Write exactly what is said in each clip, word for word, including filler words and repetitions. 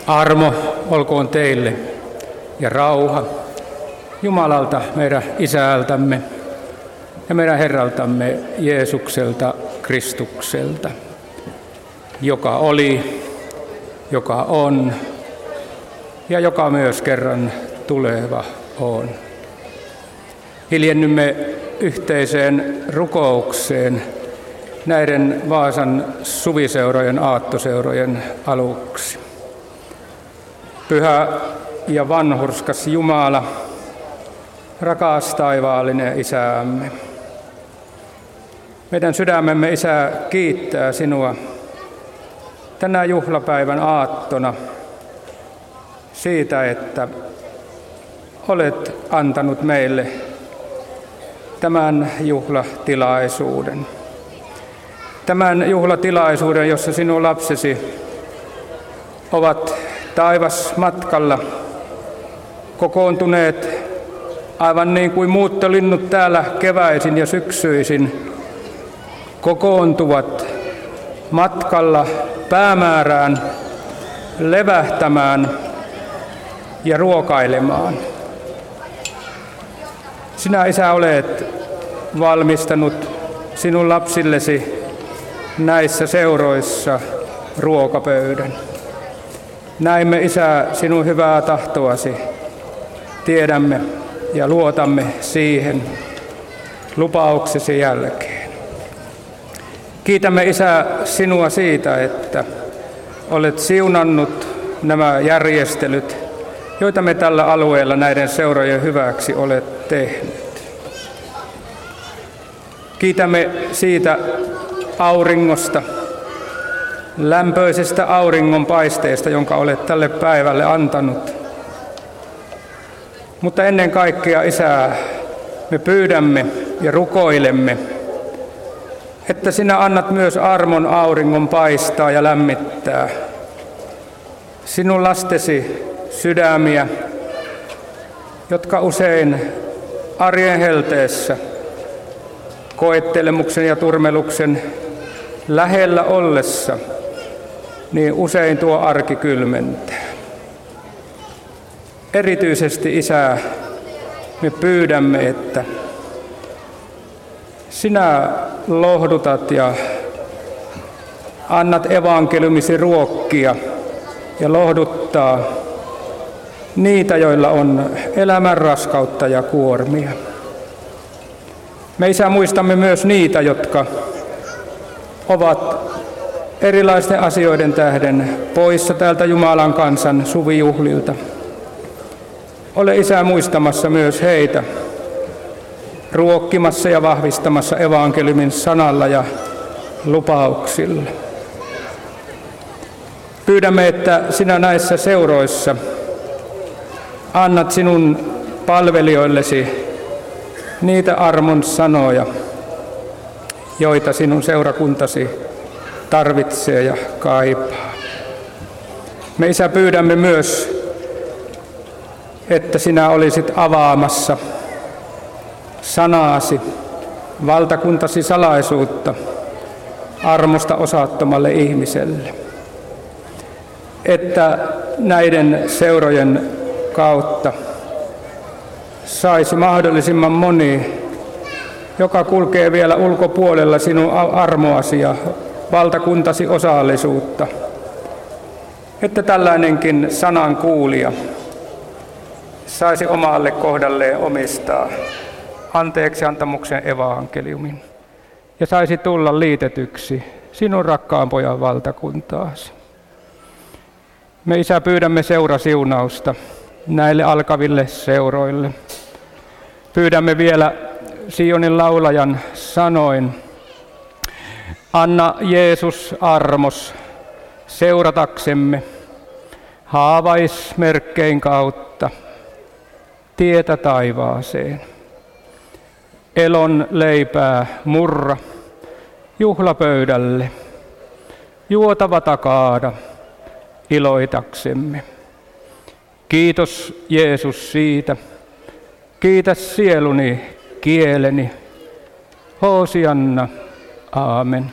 Armo olkoon teille ja rauha Jumalalta, meidän Isältämme ja meidän Herraltamme Jeesukselta Kristukselta, joka oli, joka on ja joka myös kerran tuleva on. Hiljennymme yhteiseen rukoukseen näiden Vaasan suviseurojen, aattoseurojen aluksi. Pyhä ja vanhurskas Jumala, rakas taivaallinen Isämme. Meidän sydämemme, Isä, kiittää sinua tänä juhlapäivän aattona siitä, että olet antanut meille tämän juhlatilaisuuden. Tämän juhlatilaisuuden, jossa sinun lapsesi ovat taivasmatkalla kokoontuneet aivan niin kuin muuttolinnut täällä keväisin ja syksyisin kokoontuvat matkalla päämäärään levähtämään ja ruokailemaan. Sinä, Isä, olet valmistanut sinun lapsillesi näissä seuroissa ruokapöydän. Näimme, Isä, sinun hyvää tahtoasi. Tiedämme ja luotamme siihen lupauksesi jälkeen. Kiitämme, Isä, sinua siitä, että olet siunannut nämä järjestelyt, joita me tällä alueella näiden seurojen hyväksi olet tehnyt. Kiitämme siitä auringosta, lämpöisestä auringonpaisteesta, jonka olet tälle päivälle antanut. Mutta ennen kaikkea, Isä, me pyydämme ja rukoilemme, että sinä annat myös armon auringon paistaa ja lämmittää sinun lastesi sydämiä, jotka usein arjen helteessä, koettelemuksen ja turmeluksen lähellä ollessa, niin usein tuo arki kylmentää. Erityisesti, Isä, me pyydämme, että sinä lohdutat ja annat evankeliumisi ruokkia ja lohduttaa niitä, joilla on elämän raskautta ja kuormia. Me, Isä, muistamme myös niitä, jotka ovat erilaisten asioiden tähden poissa täältä Jumalan kansan suvijuhlilta. Ole, Isä, muistamassa myös heitä, ruokkimassa ja vahvistamassa evankeliumin sanalla ja lupauksilla. Pyydämme, että sinä näissä seuroissa annat sinun palvelijoillesi niitä armon sanoja, joita sinun seurakuntasi tarvitsee ja kaipaa. Me, Isä, pyydämme myös, että sinä olisit avaamassa sanaasi, valtakuntasi salaisuutta armosta osattomalle ihmiselle. Että näiden seurojen kautta saisi mahdollisimman moni, joka kulkee vielä ulkopuolella sinun armoasi ja valtakuntasi osallisuutta, että tällainenkin sanan kuulija saisi omalle kohdalleen omistaa anteeksiantamuksen evankeliumin ja saisi tulla liitetyksi sinun rakkaan pojan valtakuntaasi. Me, Isä, pyydämme seurasiunausta näille alkaville seuroille. Pyydämme vielä Sionin laulajan sanoin: anna Jeesus armos seurataksemme haavaismerkkein kautta tietä taivaaseen. Elon leipää murra juhlapöydälle, juotava takaada iloitaksemme. Kiitos, Jeesus, siitä. Kiitä sieluni, kieleni. Hosianna. Aamen.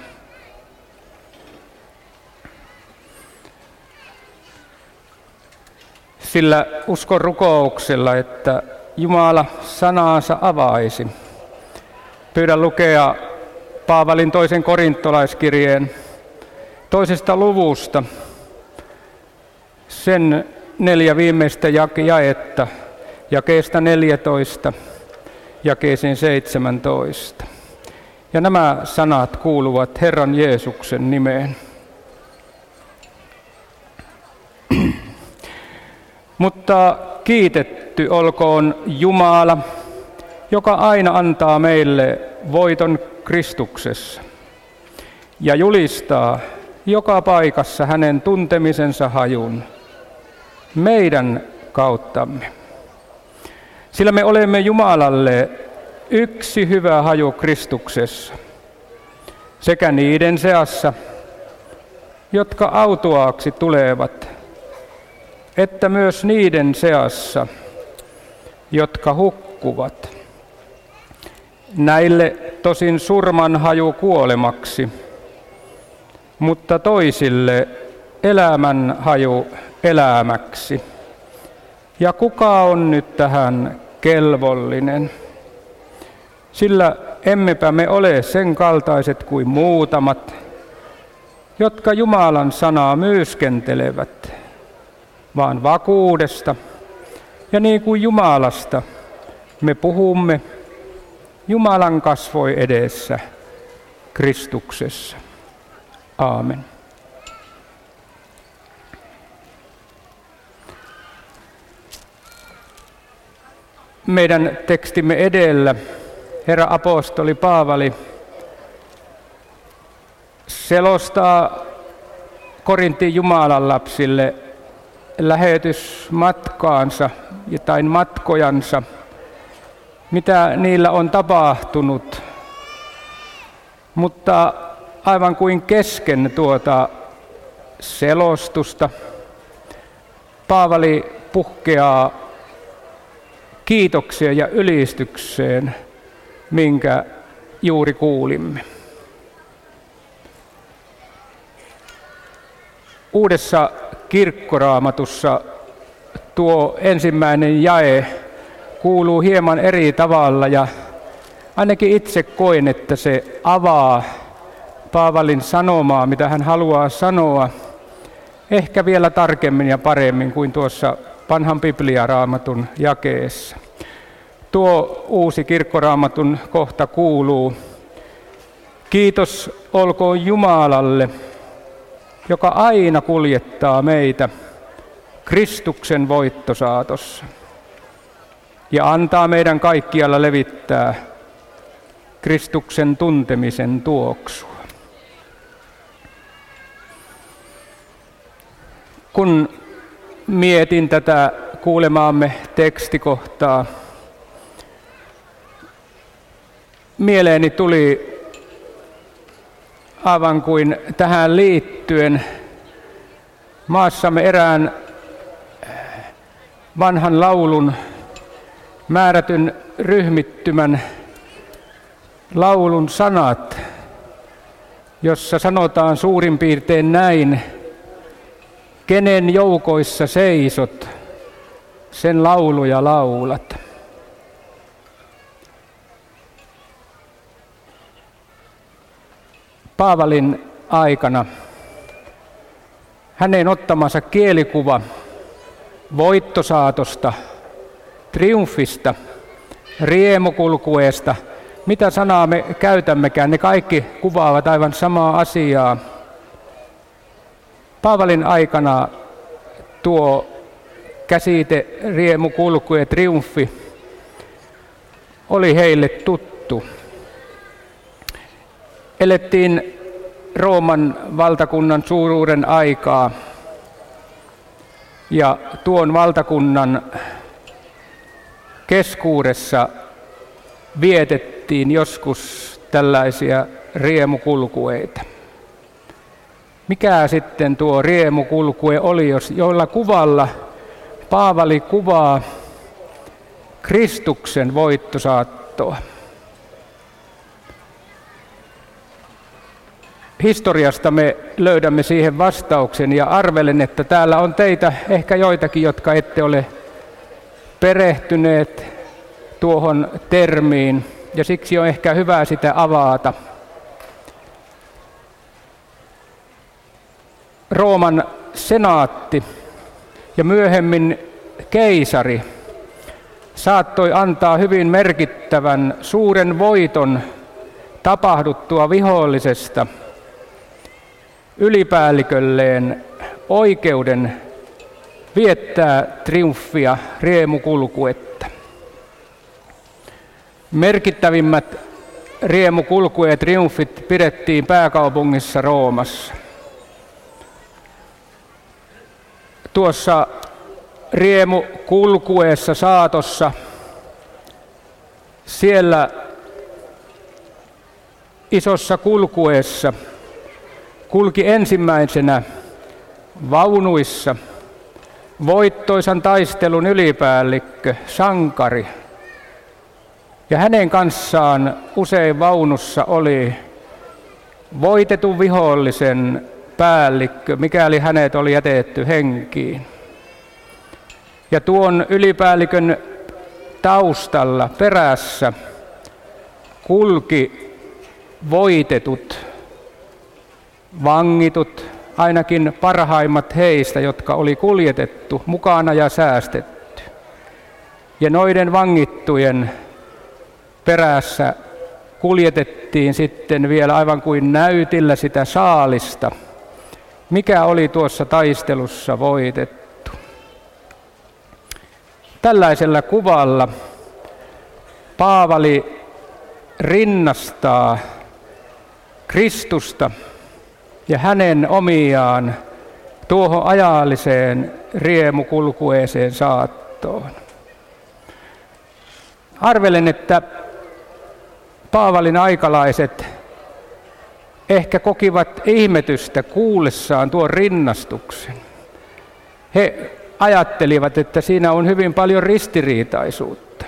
sillä uskon rukouksella, että Jumala sanaansa avaisi. Pyydän lukea Paavalin toisen korintolaiskirjeen toisesta luvusta sen neljä viimeistä jaetta, jakeesta neljätoista, jakeeseen seitsemäntoista. Ja nämä sanat kuuluvat Herran Jeesuksen nimeen. Mutta kiitetty olkoon Jumala, joka aina antaa meille voiton Kristuksessa ja julistaa joka paikassa hänen tuntemisensa hajun meidän kauttamme. Sillä me olemme Jumalalle yksi hyvä haju Kristuksessa, sekä niiden seassa, jotka autuaaksi tulevat, että myös niiden seassa, jotka hukkuvat. Näille tosin surman haju kuolemaksi, mutta toisille elämän haju elämäksi. Ja kuka on nyt tähän kelvollinen? Sillä emmepä me ole sen kaltaiset kuin muutamat, jotka Jumalan sanaa myyskentelevät, vaan vakuudesta ja niin kuin Jumalasta me puhumme Jumalan kasvoi edessä Kristuksessa. Aamen. Meidän tekstimme edellä herra apostoli Paavali selostaa Korintin Jumalan lapsille lähetysmatkaansa tai matkojansa, mitä niillä on tapahtunut. Mutta aivan kuin kesken tuota selostusta Paavali puhkeaa kiitokseen ja ylistykseen, minkä juuri kuulimme. Uudessa kirkkoraamatussa tuo ensimmäinen jae kuuluu hieman eri tavalla ja ainakin itse koen, että se avaa Paavalin sanomaa, mitä hän haluaa sanoa, ehkä vielä tarkemmin ja paremmin kuin tuossa vanhan Biblia-raamatun jakeessa. Tuo uusi kirkkoraamatun kohta kuuluu: kiitos olkoon Jumalalle, joka aina kuljettaa meitä Kristuksen voittosaatossa ja antaa meidän kaikkialla levittää Kristuksen tuntemisen tuoksua. Kun mietin tätä kuulemaamme tekstikohtaa, mieleeni tuli aivan kuin tähän liittyen maassamme erään vanhan laulun määrätyn ryhmittymän laulun sanat, jossa sanotaan suurin piirtein näin: kenen joukoissa seisot, sen lauluja laulat. Paavalin aikana hänen ottamansa kielikuva voittosaatosta, triumfista, riemukulkueesta, mitä sanaa me käytämmekään, ne kaikki kuvaavat aivan samaa asiaa. Paavalin aikana tuo käsite riemukulku ja triumfi oli heille tuttu. Elettiin Rooman valtakunnan suuruuden aikaa ja tuon valtakunnan keskuudessa vietettiin joskus tällaisia riemukulkueita. Mikä sitten tuo riemukulkue oli, jolla kuvalla Paavali kuvaa Kristuksen voittosaattoa? historiasta me löydämme siihen vastauksen, ja arvelen, että täällä on teitä ehkä joitakin, jotka ette ole perehtyneet tuohon termiin, ja siksi on ehkä hyvä sitä avata. Rooman senaatti ja myöhemmin keisari saattoi antaa hyvin merkittävän suuren voiton tapahduttua vihollisesta ylipäällikölleen oikeuden viettää triumfia riemukulkuetta. Merkittävimmät riemukulku- ja triumfit pidettiin pääkaupungissa Roomassa. Tuossa riemukulkueessa saatossa siellä isossa kulkueessa kulki ensimmäisenä vaunuissa voittoisan taistelun ylipäällikkö, sankari. Ja hänen kanssaan usein vaunussa oli voitetun vihollisen päällikkö, mikäli hänet oli jätetty henkiin. Ja tuon ylipäällikön taustalla perässä kulki voitetut, vangitut, ainakin parhaimmat heistä, jotka oli kuljetettu mukana ja säästetty. Ja noiden vangittujen perässä kuljetettiin sitten vielä aivan kuin näytillä sitä saalista, mikä oli tuossa taistelussa voitettu. Tällaisella kuvalla Paavali rinnastaa Kristusta ja hänen omiaan tuohon ajalliseen riemukulkueeseen saattoon. Arvelen, että Paavalin aikalaiset ehkä kokivat ihmetystä kuullessaan tuon rinnastuksen. He ajattelivat, että siinä on hyvin paljon ristiriitaisuutta.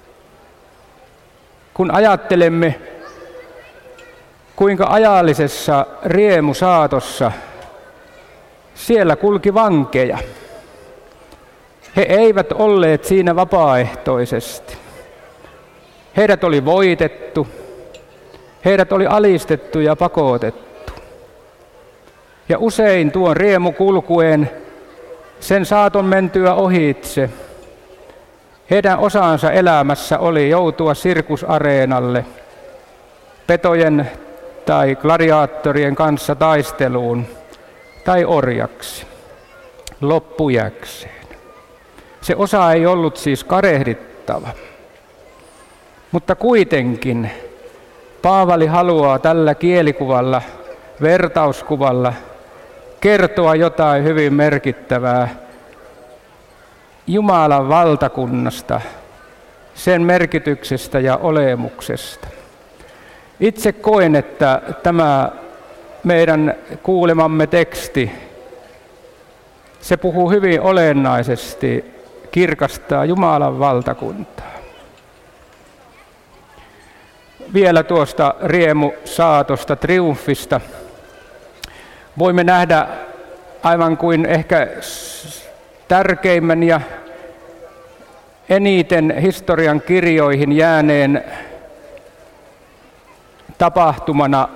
Kun ajattelemme, kuinka ajallisessa riemusaatossa siellä kulki vankeja. He eivät olleet siinä vapaaehtoisesti. Heidät oli voitettu, heidät oli alistettu ja pakotettu. Ja usein tuon riemukulkueen sen saaton mentyä ohitse, heidän osansa elämässä oli joutua sirkusareenalle petojen tai gladiaattorien kanssa taisteluun tai orjaksi, loppujäkseen. Se osa ei ollut siis kadehdittava. Mutta kuitenkin Paavali haluaa tällä kielikuvalla, vertauskuvalla kertoa jotain hyvin merkittävää Jumalan valtakunnasta, sen merkityksestä ja olemuksesta. Itse koen, että tämä meidän kuulemamme teksti, se puhuu hyvin olennaisesti, kirkastaa Jumalan valtakuntaa. Vielä tuosta riemusaatosta, triumfista voimme nähdä aivan kuin ehkä tärkeimmän ja eniten historian kirjoihin jääneen tapahtumana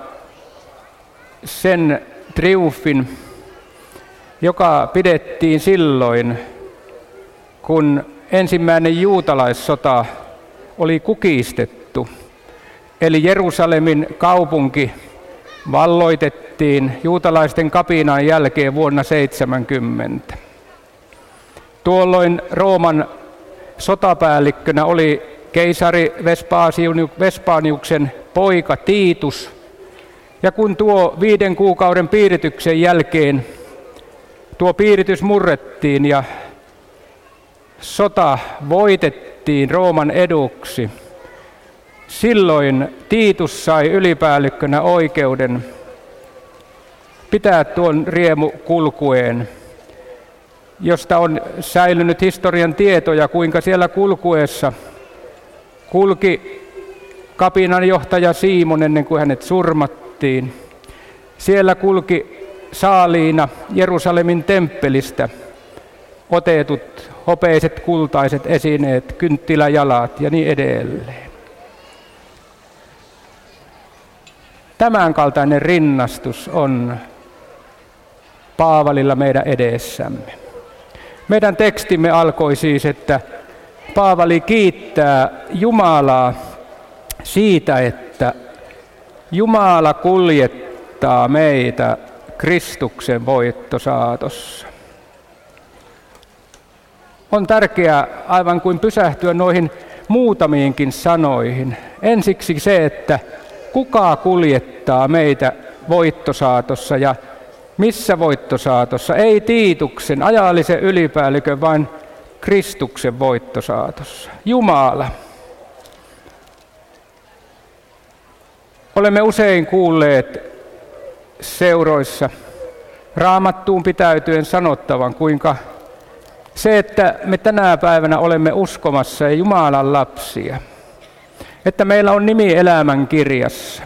sen triumfin, joka pidettiin silloin, kun ensimmäinen juutalaissota oli kukistettu. Eli Jerusalemin kaupunki valloitettiin juutalaisten kapinan jälkeen vuonna seitsemänkymmentä. Tuolloin Rooman sotapäällikkönä oli keisari Vespaniuksen poika Titus. Ja kun tuo viiden kuukauden piirityksen jälkeen tuo piiritys murrettiin ja sota voitettiin Rooman eduksi, silloin Titus sai ylipäällikkönä oikeuden pitää tuon riemukulkueen, josta on säilynyt historian tietoja, kuinka siellä kulkueessa kulki kapinanjohtaja Simon ennen kuin hänet surmattiin. Siellä kulki saaliina Jerusalemin temppelistä otetut hopeiset kultaiset esineet, kynttiläjalat ja niin edelleen. Tämänkaltainen rinnastus on Paavalilla meidän edessämme. Meidän tekstimme alkoi siis, että Paavali kiittää Jumalaa siitä, että Jumala kuljettaa meitä Kristuksen voittosaatossa. On tärkeää aivan kuin pysähtyä noihin muutamiinkin sanoihin. Ensiksi se, että kuka kuljettaa meitä voittosaatossa ja missä voittosaatossa? Ei Tiituksen, ajallisen ylipäällikön, vaan Kristuksen voittosaatossa. Jumala. Olemme usein kuulleet seuroissa Raamattuun pitäytyen sanottavan, kuinka se, että me tänä päivänä olemme uskomassa ja Jumalan lapsia, että meillä on nimi elämän kirjassa.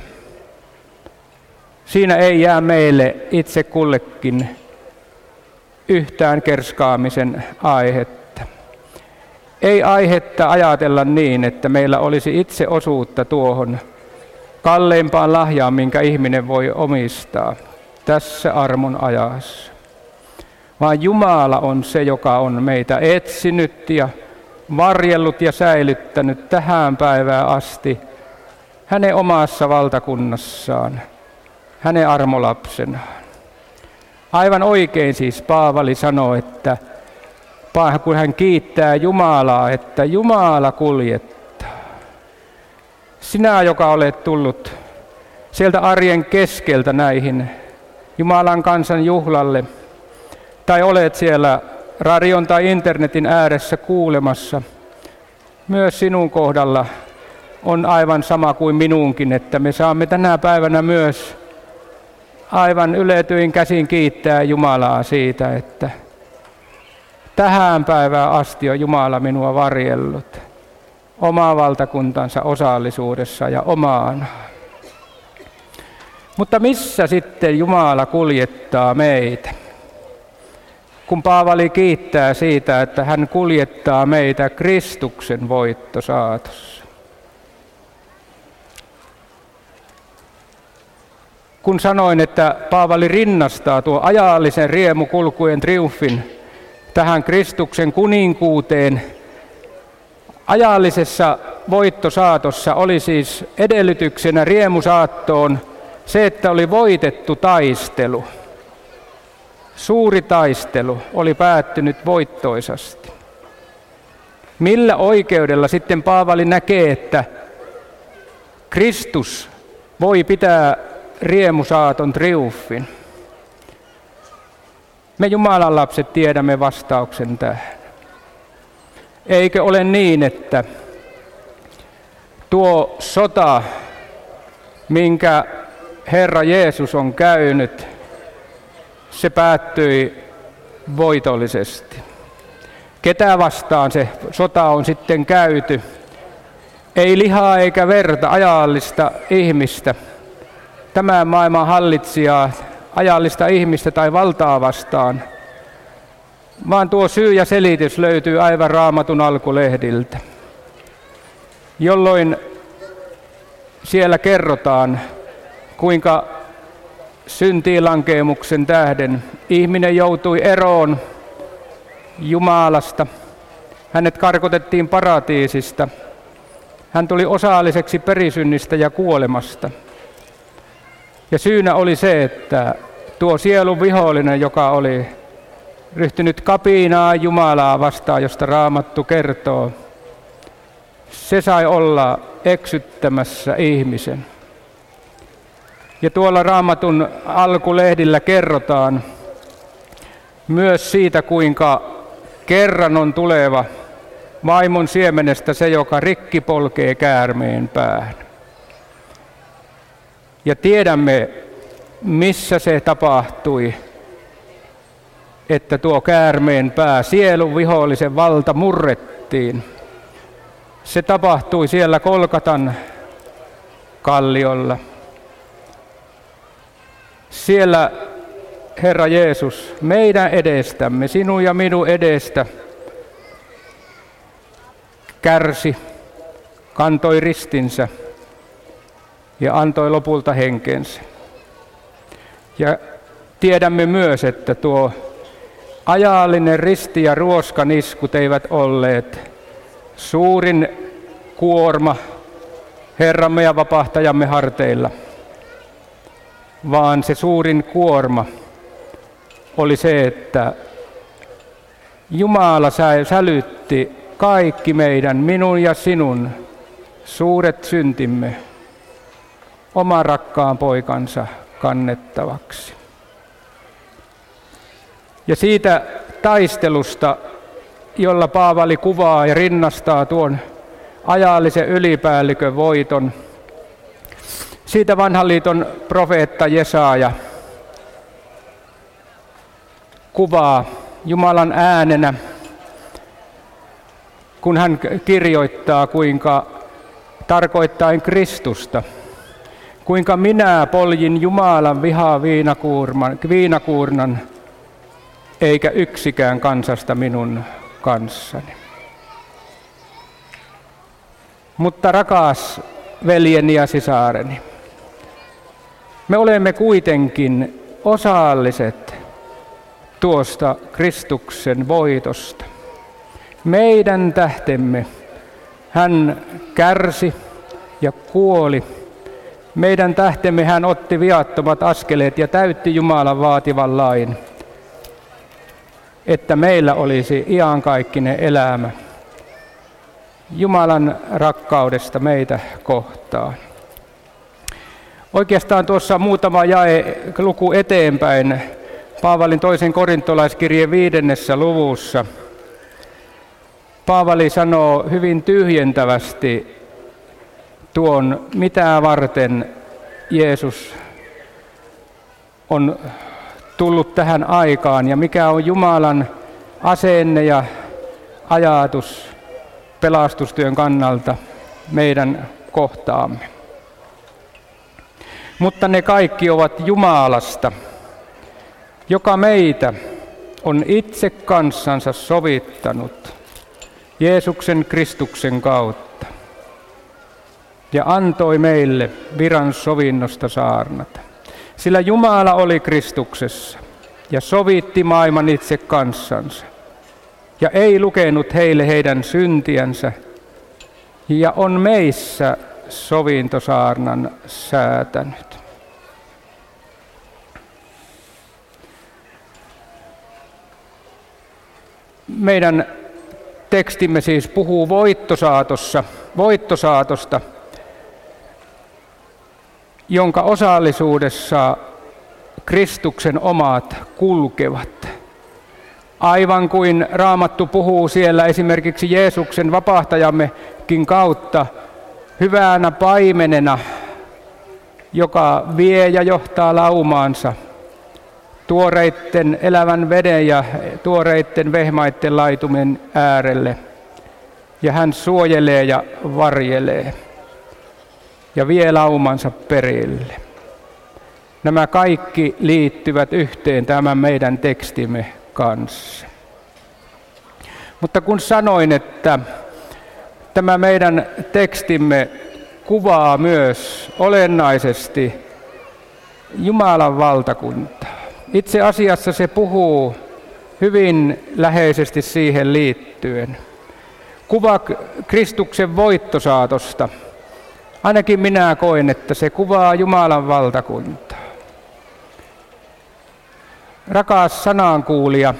Siinä ei jää meille itse kullekin yhtään kerskaamisen aihetta. Ei aihetta ajatella niin, että meillä olisi itse osuutta tuohon kalleimpaan lahjaan, minkä ihminen voi omistaa tässä armon ajassa. Vaan Jumala on se, joka on meitä etsinyt ja varjellut ja säilyttänyt tähän päivään asti hänen omassa valtakunnassaan, hänen armolapsenaan. Aivan oikein siis Paavali sanoi, että kun hän kiittää Jumalaa, että Jumala kuljettaa. Sinä, joka olet tullut sieltä arjen keskeltä näihin Jumalan kansan juhlalle, tai olet siellä radion tai internetin ääressä kuulemassa, myös sinun kohdalla on aivan sama kuin minunkin, että me saamme tänä päivänä myös aivan yletyin käsin kiittää Jumalaa siitä, että tähän päivään asti on Jumala minua varjellut omaa valtakuntansa osallisuudessa ja omaan. Mutta missä sitten Jumala kuljettaa meitä? Kun Paavali kiittää siitä, että hän kuljettaa meitä Kristuksen voittosaatossa. Kun sanoin, että Paavali rinnastaa tuo ajallisen riemukulkujen triumfin tähän Kristuksen kuninkuuteen, ajallisessa voittosaatossa oli siis edellytyksenä riemusaattoon se, että oli voitettu taistelu. Suuri taistelu oli päättynyt voittoisasti. Millä oikeudella sitten Paavali näkee, että Kristus voi pitää riemusaaton triumfin? Me Jumalan lapset tiedämme vastauksen tähän. Eikö ole niin, että tuo sota, minkä Herra Jeesus on käynyt, se päättyi voitollisesti. Ketä vastaan se sota on sitten käyty? Ei lihaa eikä verta, ajallista ihmistä, tämän maailman hallitsijaa, ajallista ihmistä tai valtaa vastaan, vaan tuo syy ja selitys löytyy aivan Raamatun alkulehdiltä, jolloin siellä kerrotaan, kuinka syntiinlankeemuksen tähden ihminen joutui eroon Jumalasta. Hänet karkotettiin paratiisista. Hän tuli osalliseksi perisynnistä ja kuolemasta. Ja syynä oli se, että tuo sielun vihollinen, joka oli ryhtynyt kapinaa Jumalaa vastaan, josta Raamattu kertoo, se sai olla eksyttämässä ihmisen. Ja tuolla Raamatun alkulehdillä kerrotaan myös siitä, kuinka kerran on tuleva vaimon siemenestä se, joka rikki polkee käärmeen päähän. Ja tiedämme, missä se tapahtui, että tuo käärmeen pää, sielun vihollisen valta murrettiin. Se tapahtui siellä Kolkatan kalliolla. Siellä Herra Jeesus meidän edestämme, sinun ja minun edestä, kärsi, kantoi ristinsä ja antoi lopulta henkensä. Ja tiedämme myös, että tuo ajallinen risti ja ruoskaniskut eivät olleet suurin kuorma Herramme ja vapahtajamme harteilla, vaan se suurin kuorma oli se, että Jumala sälytti kaikki meidän, minun ja sinun, suuret syntimme oman rakkaan poikansa kannettavaksi. Ja siitä taistelusta, jolla Paavali kuvaa ja rinnastaa tuon ajallisen ylipäällikön voiton, siitä vanhan liiton profeetta Jesaja kuvaa Jumalan äänenä, kun hän kirjoittaa, kuinka tarkoittaen Kristusta, kuinka minä poljin Jumalan vihaa viinakuurnan, eikä yksikään kansasta minun kanssani. Mutta rakas veljeni ja sisareni, me olemme kuitenkin osalliset tuosta Kristuksen voitosta. Meidän tähtemme hän kärsi ja kuoli. Meidän tähtemme hän otti viattomat askeleet ja täytti Jumalan vaativan lain, että meillä olisi iankaikkinen elämä Jumalan rakkaudesta meitä kohtaan. Oikeastaan tuossa muutama jae luku eteenpäin Paavalin toisen korintolaiskirjeen viidennessä luvussa Paavali sanoo hyvin tyhjentävästi tuon, mitä varten Jeesus on tullut tähän aikaan ja mikä on Jumalan asenne ja ajatus pelastustyön kannalta meidän kohtaamme. Mutta ne kaikki ovat Jumalasta, joka meitä on itse kanssansa sovittanut Jeesuksen Kristuksen kautta ja antoi meille viran sovinnosta saarnata. Sillä Jumala oli Kristuksessa ja sovitti maailman itse kanssansa ja ei lukenut heille heidän syntiänsä ja on meissä sovintosaarnan säätänyt. Meidän tekstimme siis puhuu voittosaatossa, voittosaatosta, jonka osallisuudessa Kristuksen omat kulkevat. Aivan kuin Raamattu puhuu siellä esimerkiksi Jeesuksen vapahtajammekin kautta hyvänä paimenena, joka vie ja johtaa laumaansa tuoreitten elävän veden ja tuoreitten vehmaitten laitumen äärelle. Ja hän suojelee ja varjelee ja vie laumansa perille. Nämä kaikki liittyvät yhteen tämän meidän tekstimme kanssa. Mutta kun sanoin, että tämä meidän tekstimme kuvaa myös olennaisesti Jumalan valtakuntaa. Itse asiassa se puhuu hyvin läheisesti siihen liittyen. Kuva Kristuksen voittosaatosta. Ainakin minä koen, että se kuvaa Jumalan valtakuntaa. Rakas sanankuulija,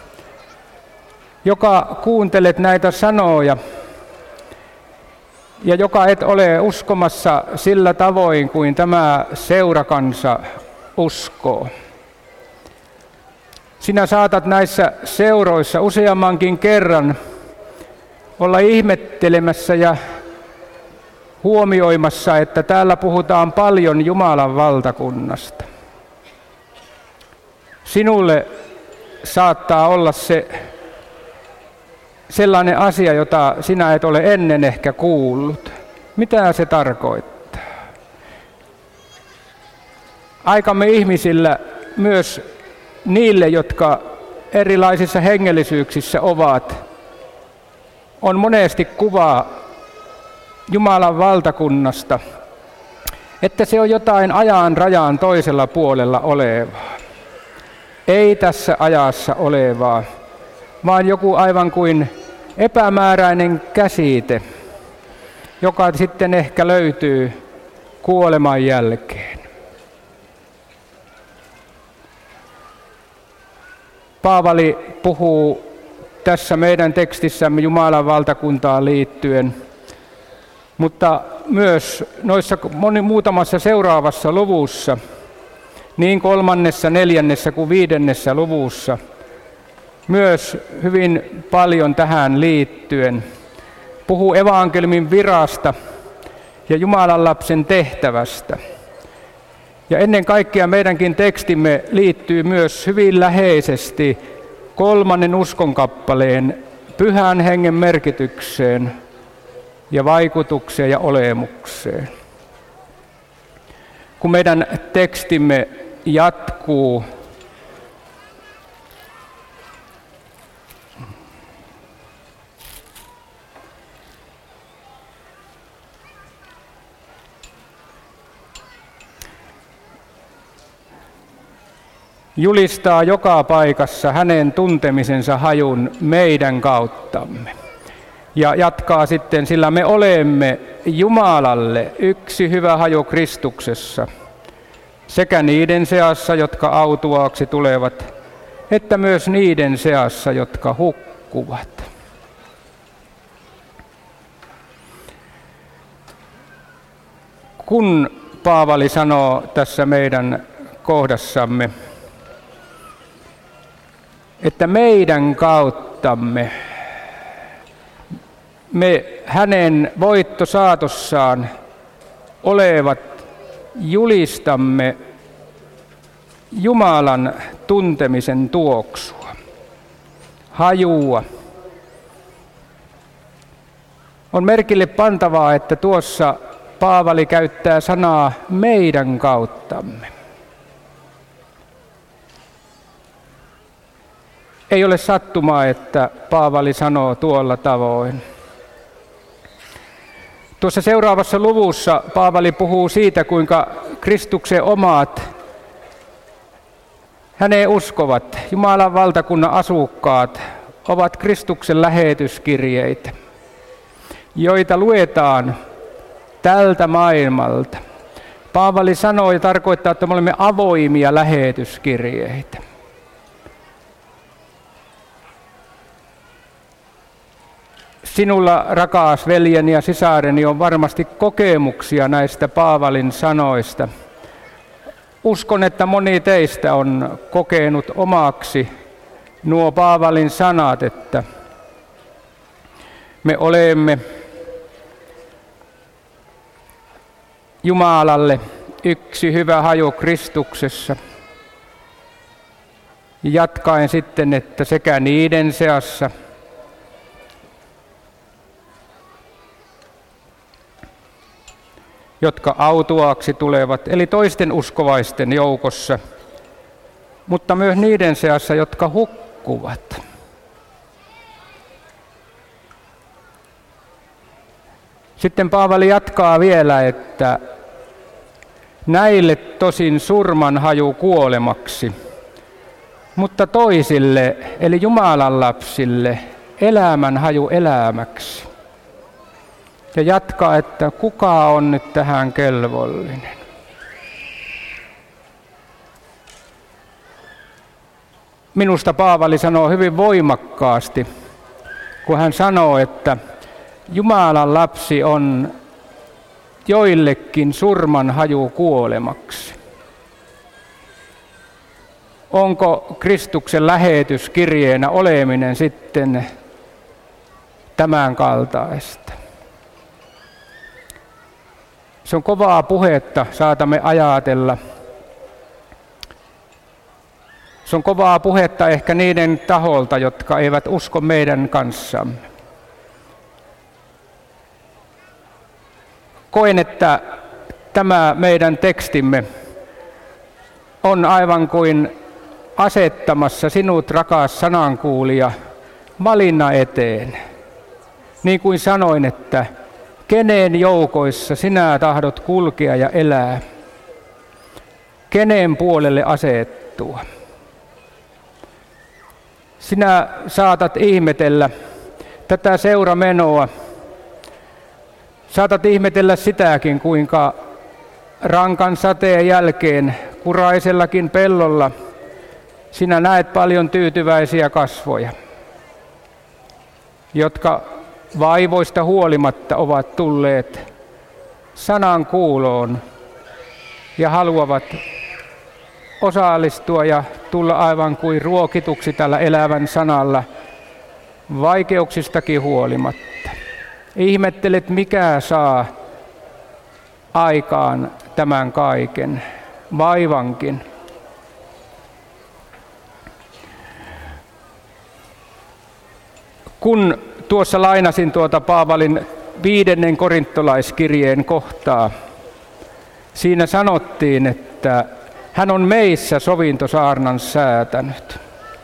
joka kuuntelet näitä sanoja ja joka et ole uskomassa sillä tavoin kuin tämä seurakansa uskoo. Sinä saatat näissä seuroissa useammankin kerran olla ihmettelemässä ja huomioimassa, että täällä puhutaan paljon Jumalan valtakunnasta. Sinulle saattaa olla se sellainen asia, jota sinä et ole ennen ehkä kuullut. Mitä se tarkoittaa? Aikamme ihmisillä, myös niille, jotka erilaisissa hengellisyyksissä ovat, on monesti kuva Jumalan valtakunnasta, että se on jotain ajan rajan toisella puolella olevaa. Ei tässä ajassa olevaa, vaan joku aivan kuin epämääräinen käsite, joka sitten ehkä löytyy kuoleman jälkeen. Paavali puhuu tässä meidän tekstissämme Jumalan valtakuntaan liittyen, mutta myös noissa moni, muutamassa seuraavassa luvussa, niin kolmannessa, neljännessä kuin viidennessä luvussa, myös hyvin paljon tähän liittyen. Puhuu evankeliumin virasta ja Jumalan lapsen tehtävästä. Ja ennen kaikkea meidänkin tekstimme liittyy myös hyvin läheisesti kolmannen uskonkappaleen pyhän hengen merkitykseen ja vaikutukseen ja olemukseen. Kun meidän tekstimme jatkuu, julistaa joka paikassa hänen tuntemisensa hajun meidän kauttamme. Ja jatkaa sitten, sillä me olemme Jumalalle yksi hyvä haju Kristuksessa, sekä niiden seassa, jotka autuaaksi tulevat, että myös niiden seassa, jotka hukkuvat. Kun Paavali sanoo tässä meidän kohdassamme, että meidän kauttamme me hänen voittosaatossaan olevat julistamme Jumalan tuntemisen tuoksua, hajua. On merkille pantavaa, että tuossa Paavali käyttää sanaa meidän kauttamme. Ei ole sattumaa, että Paavali sanoo tuolla tavoin. Tuossa seuraavassa luvussa Paavali puhuu siitä, kuinka Kristuksen omat, häneen uskovat, Jumalan valtakunnan asukkaat, ovat Kristuksen lähetyskirjeitä, joita luetaan tältä maailmalta. Paavali sanoo ja tarkoittaa, että me olemme avoimia lähetyskirjeitä. Sinulla, rakas veljeni ja sisareni, on varmasti kokemuksia näistä Paavalin sanoista. Uskon, että moni teistä on kokenut omaksi nuo Paavalin sanat, että me olemme Jumalalle yksi hyvä haju Kristuksessa. Jatkaen sitten, että sekä niiden seassa, jotka autuaaksi tulevat, eli toisten uskovaisten joukossa, mutta myös niiden seassa, jotka hukkuvat. Sitten Paavali jatkaa vielä, että näille tosin surman haju kuolemaksi, mutta toisille, eli Jumalan lapsille, elämän haju elämäksi. Ja jatkaa, että kuka on nyt tähän kelvollinen. Minusta Paavali sanoo hyvin voimakkaasti, kun hän sanoo, että Jumalan lapsi on joillekin surman haju kuolemaksi. Onko Kristuksen lähetyskirjeenä oleminen sitten tämän kaltaista? Se on kovaa puhetta, saatamme ajatella. Se on kovaa puhetta ehkä niiden taholta, jotka eivät usko meidän kanssamme. Koen, että tämä meidän tekstimme on aivan kuin asettamassa sinut, rakas sanankuulija, valinnan eteen. Niin kuin sanoin, että kenen joukoissa sinä tahdot kulkea ja elää, kenen puolelle asettua. Sinä saatat ihmetellä tätä seuramenoa, saatat ihmetellä sitäkin, kuinka rankan sateen jälkeen kuraisellakin pellolla sinä näet paljon tyytyväisiä kasvoja, jotka vaivoista huolimatta ovat tulleet sanan kuuloon ja haluavat osallistua ja tulla aivan kuin ruokituksi tällä elävän sanalla vaikeuksistakin huolimatta. Ihmettelet, mikä saa aikaan tämän kaiken, vaivankin. Kun tuossa lainasin tuota Paavalin viidennen korintolaiskirjeen kohtaa, siinä sanottiin, että hän on meissä sovintosaarnan säätänyt.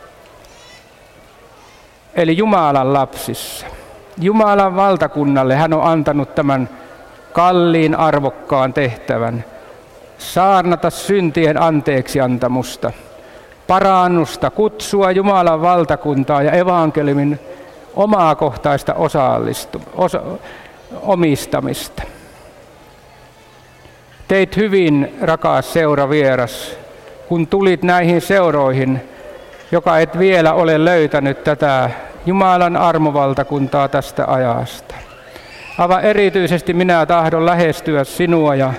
Eli Jumalan lapsissa. Jumalan valtakunnalle hän on antanut tämän kalliin arvokkaan tehtävän. Saarnata syntien anteeksiantamusta, parannusta, kutsua Jumalan valtakuntaa ja evankeliumin omakohtaista osallistu, osa, omistamista. Teit hyvin, rakas seuravieras, kun tulit näihin seuroihin, joka et vielä ole löytänyt tätä Jumalan armovaltakuntaa tästä ajasta. Aivan erityisesti minä tahdon lähestyä sinua ja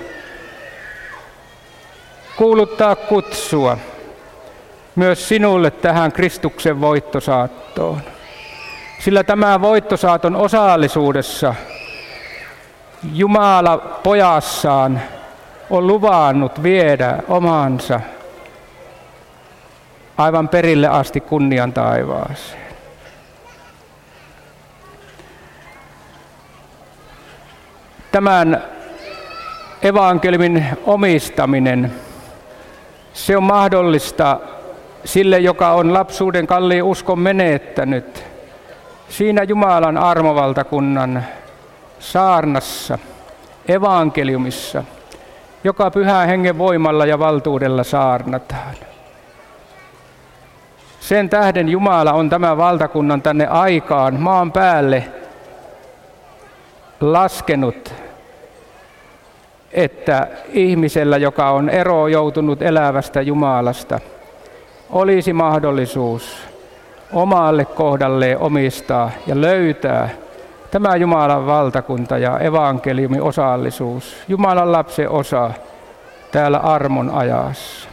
kuuluttaa kutsua myös sinulle tähän Kristuksen voittosaattoon. Sillä tämä voittosaaton osallisuudessa Jumala pojassaan on luvannut viedä omansa aivan perille asti kunnian taivaaseen. Tämän evankeliumin omistaminen, se on mahdollista sille, joka on lapsuuden kalliin uskon menettänyt siinä Jumalan armovaltakunnan saarnassa, evankeliumissa, joka Pyhän Hengen voimalla ja valtuudella saarnataan. Sen tähden Jumala on tämän valtakunnan tänne aikaan maan päälle laskenut, että ihmisellä, joka on eroon joutunut elävästä Jumalasta, olisi mahdollisuus omalle kohdalleen omistaa ja löytää tämä Jumalan valtakunta ja evankeliumin osallisuus, Jumalan lapsen osa täällä armon ajassa.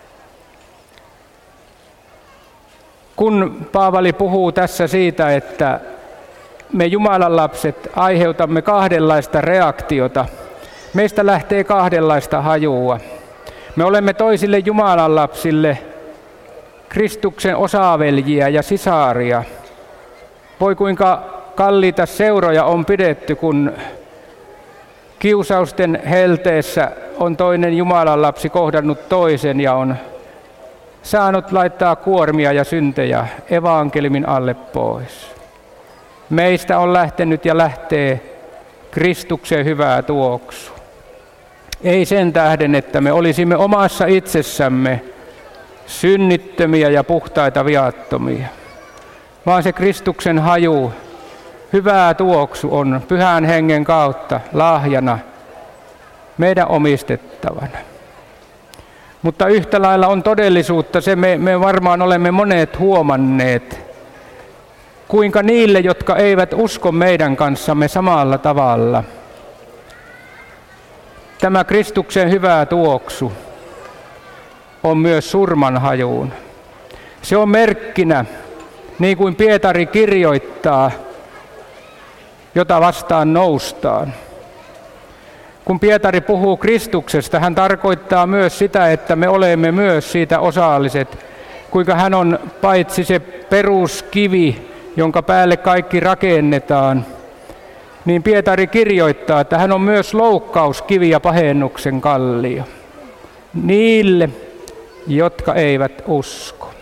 Kun Paavali puhuu tässä siitä, että me Jumalan lapset aiheutamme kahdenlaista reaktiota, meistä lähtee kahdenlaista hajua. Me olemme toisille Jumalan lapsille Kristuksen osaveljiä ja sisaria. Voi kuinka kalliita seuroja on pidetty, kun kiusausten helteessä on toinen Jumalan lapsi kohdannut toisen ja on saanut laittaa kuormia ja syntejä evankeliumin alle pois. Meistä on lähtenyt ja lähtee Kristuksen hyvää tuoksu. Ei sen tähden, että me olisimme omassa itsessämme synnittömiä ja puhtaita viattomia, vaan se Kristuksen haju, hyvää tuoksu on Pyhän Hengen kautta lahjana meidän omistettavana. Mutta yhtä lailla on todellisuutta, se me, me varmaan olemme monet huomanneet, kuinka niille, jotka eivät usko meidän kanssamme samalla tavalla, tämä Kristuksen hyvä tuoksu on myös surmanhajuun. Se on merkkinä, niin kuin Pietari kirjoittaa, jota vastaan noustaan. Kun Pietari puhuu Kristuksesta, hän tarkoittaa myös sitä, että me olemme myös siitä osalliset, kuinka hän on paitsi se peruskivi, jonka päälle kaikki rakennetaan, niin Pietari kirjoittaa, että hän on myös loukkauskivi ja pahennuksen kallio. Niille, jotka eivät usko.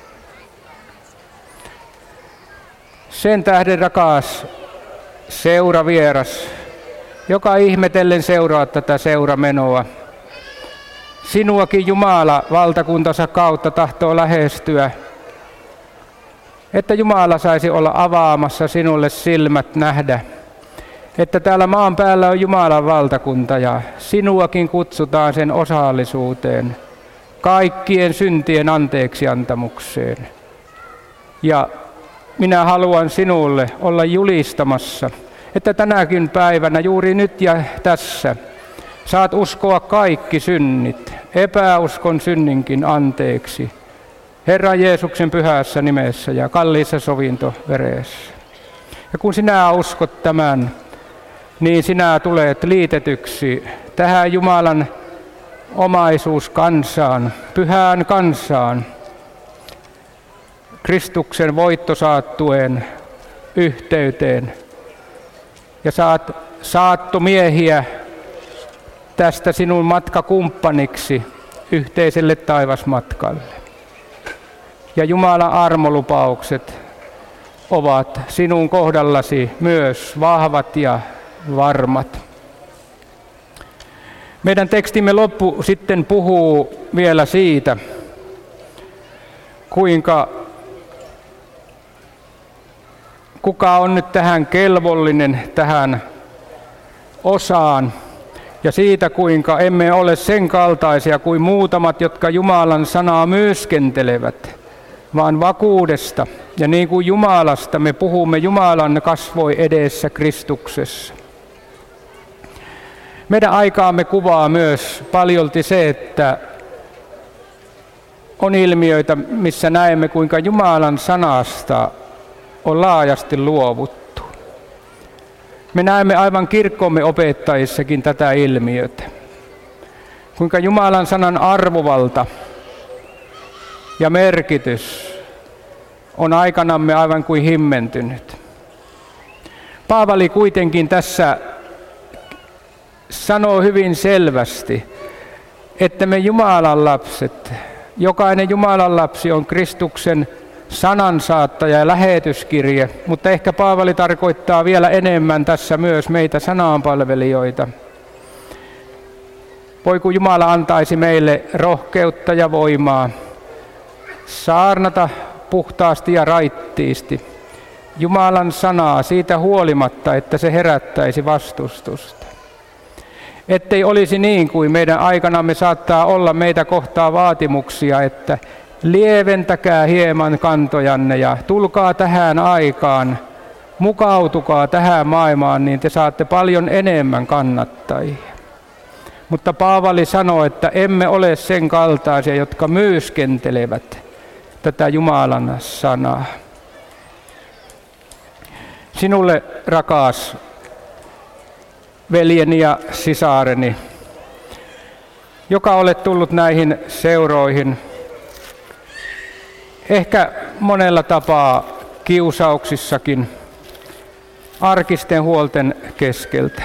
Sen tähden, rakas seuravieras, joka ihmetellen seuraa tätä seuramenoa, sinuakin Jumala valtakuntansa kautta tahtoo lähestyä, että Jumala saisi olla avaamassa sinulle silmät nähdä, että täällä maan päällä on Jumalan valtakunta ja sinuakin kutsutaan sen osallisuuteen, kaikkien syntien anteeksiantamukseen. Ja minä haluan sinulle olla julistamassa, että tänäkin päivänä juuri nyt ja tässä saat uskoa kaikki synnit, epäuskon synninkin anteeksi, Herran Jeesuksen pyhässä nimessä ja kalliissa sovintoveressä. Ja kun sinä uskot tämän, niin sinä tulet liitetyksi tähän Jumalan omaisuuskansaan, pyhään kansaan, Kristuksen voittosaattueen yhteyteen. Ja saat saattomiehiä tästä sinun matkakumppaniksi yhteiselle taivasmatkalle. Ja Jumalan armolupaukset ovat sinun kohdallasi myös vahvat ja varmat. Meidän tekstimme loppu sitten puhuu vielä siitä, kuinka kuka on nyt tähän kelvollinen, tähän osaan, ja siitä, kuinka emme ole sen kaltaisia kuin muutamat, jotka Jumalan sanaa myyskentelevät, vaan vakuudesta. Ja niin kuin Jumalasta me puhumme Jumalan kasvoi edessä Kristuksessa. Meidän aikaamme kuvaa myös paljolti se, että on ilmiöitä, missä näemme, kuinka Jumalan sanasta on laajasti luovuttu. Me näemme aivan kirkkomme opettajissakin tätä ilmiötä. Kuinka Jumalan sanan arvovalta ja merkitys on aikanamme aivan kuin himmentynyt. Paavali kuitenkin tässä sanoo hyvin selvästi, että me Jumalan lapset, jokainen Jumalan lapsi on Kristuksen sanansaattaja ja lähetyskirje, mutta ehkä Paavali tarkoittaa vielä enemmän tässä myös meitä sananpalvelijoita. Voi kun Jumala antaisi meille rohkeutta ja voimaa saarnata puhtaasti ja raittiisti Jumalan sanaa siitä huolimatta, että se herättäisi vastustusta. Ettei olisi niin kuin meidän aikanamme saattaa olla meitä kohtaa vaatimuksia, että lieventäkää hieman kantojanne ja tulkaa tähän aikaan, mukautukaa tähän maailmaan, niin te saatte paljon enemmän kannattajia. Mutta Paavali sanoo, että emme ole sen kaltaisia, jotka myyskentelevät tätä Jumalan sanaa. Sinulle, rakas veljeni ja sisareni, joka olet tullut näihin seuroihin, ehkä monella tapaa kiusauksissakin, arkisten huolten keskeltä.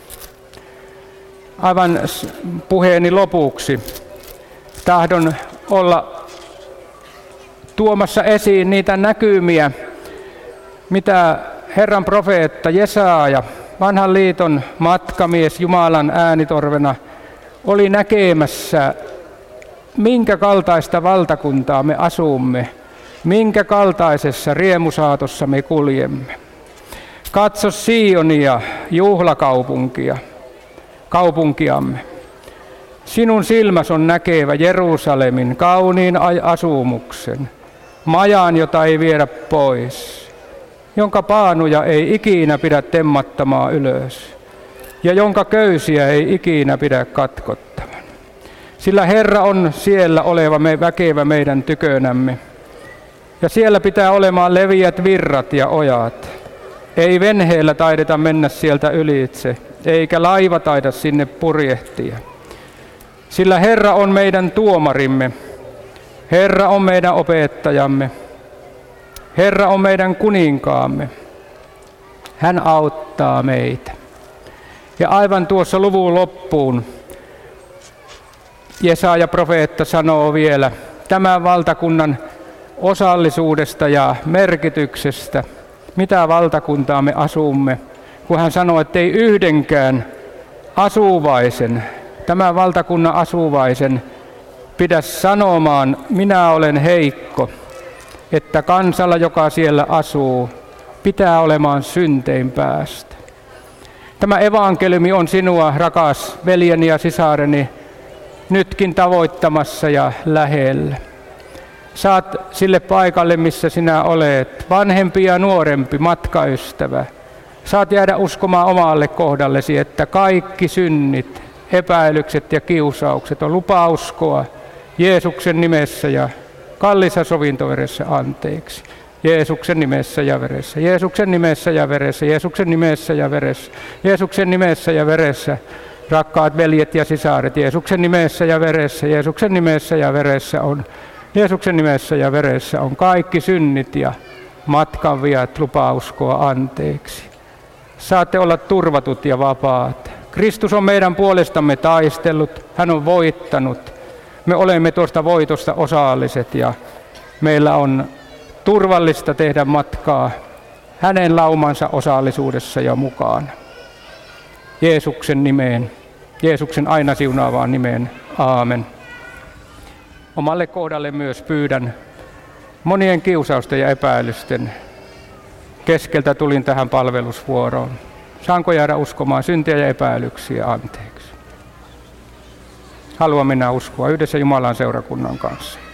Aivan puheeni lopuksi tahdon olla tuomassa esiin niitä näkymiä, mitä Herran profeetta Jesaja, vanhan liiton matkamies Jumalan äänitorvena, oli näkemässä, minkä kaltaista valtakuntaa me asumme, minkä kaltaisessa riemusaatossa me kuljemme. Katso Sionia, juhlakaupunkia, kaupunkiamme. Sinun silmäs on näkevä Jerusalemin kauniin asumuksen, majan, jota ei viedä pois, jonka paanuja ei ikinä pidä temmattamaan ylös, ja jonka köysiä ei ikinä pidä katkottavan. Sillä Herra on siellä oleva me väkevä meidän tykönämme, ja siellä pitää olemaan leviät virrat ja ojat. Ei venheellä taideta mennä sieltä ylitse, eikä laiva taida sinne purjehtia. Sillä Herra on meidän tuomarimme, Herra on meidän opettajamme, Herra on meidän kuninkaamme. Hän auttaa meitä. Ja aivan tuossa luvun loppuun Jesaja profeetta sanoo vielä tämän valtakunnan osallisuudesta ja merkityksestä, mitä valtakuntaa me asumme, kun hän sanoo, että ei yhdenkään asuvaisen, tämän valtakunnan asuvaisen, pidä sanomaan, minä olen heikko, että kansalla, joka siellä asuu, pitää olemaan syntein päästä. Tämä evankeliumi on sinua, rakas veljeni ja sisareni, nytkin tavoittamassa ja lähellä. Saat sille paikalle, missä sinä olet, vanhempi ja nuorempi matkaystävä. Saat jäädä uskomaan omalle kohdallesi, että kaikki synnit, epäilykset ja kiusaukset on lupa uskoa Jeesuksen nimessä ja kalliissa sovintoveressä anteeksi. Jeesuksen nimessä ja veressä, Jeesuksen nimessä ja veressä, Jeesuksen nimessä ja veressä, Jeesuksen nimessä ja veressä. Rakkaat veljet ja sisaret, Jeesuksen nimessä ja veressä, Jeesuksen nimessä ja veressä on, Jeesuksen nimessä ja veressä on kaikki synnit ja matkanviat, lupa uskoa anteeksi. Saatte olla turvatut ja vapaat. Kristus on meidän puolestamme taistellut, hän on voittanut. Me olemme tuosta voitosta osalliset ja meillä on turvallista tehdä matkaa hänen laumansa osallisuudessa ja mukaan. Jeesuksen nimeen, Jeesuksen aina siunaavaan nimeen, aamen. Omalle kohdalle myös pyydän monien kiusausten ja epäilysten keskeltä tulin tähän palvelusvuoroon. Saanko jäädä uskomaan syntiä ja epäilyksiä anteeksi? Haluan mennä uskoa yhdessä Jumalan seurakunnan kanssa.